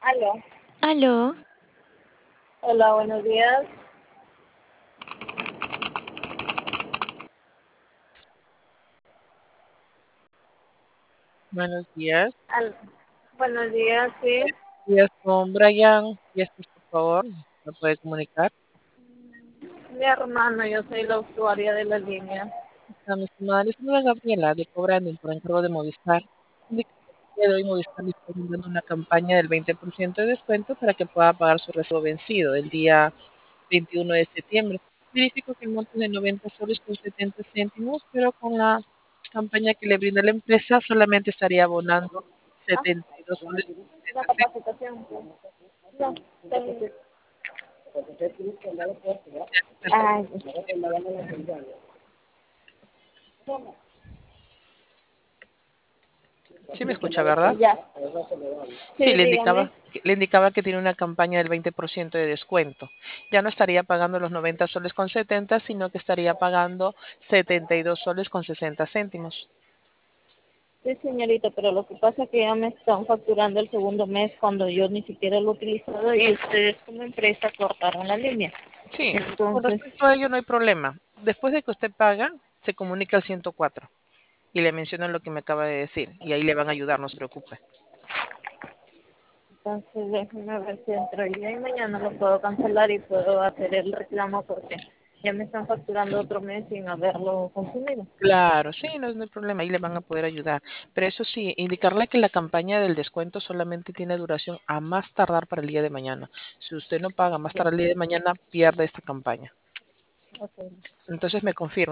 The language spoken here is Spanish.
Aló. Aló, Hola, buenos días. Buenos días. Aló. Buenos días, sí. Días con Brian. Y este, por favor, ¿me puede comunicar? Mi hermano, yo soy la usuaria de la línea. A mi estimada, les saluda Gabriela de Cobrando por encargo de Movistar. Indica que el día de hoy Movistar le está brindando una campaña del 20% de descuento para que pueda pagar su recibo vencido el día 21 de septiembre. Verifico que el monto es de 90 soles con 70 céntimos, pero con la campaña que le brinda la empresa solamente estaría abonando Ah, 72 soles con la 70 céntimos. capacitación. No, ten- Ay, Sí me escucha, ¿verdad? ya. Sí, Sí, dígame. le indicaba que tiene una campaña del 20% de descuento. Ya no estaría pagando los 90 soles con 70, sino que estaría pagando 72 soles con 60 céntimos. Sí, señorita, pero lo que pasa es que ya me están facturando el segundo mes cuando yo ni siquiera lo he utilizado y ustedes como empresa cortaron la línea. Sí, con Entonces, respecto a ello no hay problema. Después de que usted paga, se comunica al 104 y le mencionan lo que me acaba de decir y ahí le van a ayudar, no se preocupe. entonces déjeme ver si entre hoy día y mañana lo puedo cancelar y puedo hacer el reclamo porque ya me están facturando otro mes sin haberlo consumido. Claro, sí, no hay problema, ahí le van a poder ayudar. Pero eso sí, indicarle que la campaña del descuento solamente tiene duración a más tardar para el día de mañana. Si usted no paga más Ya, tarde el día de mañana, pierde esta campaña. ok. Entonces me confirma.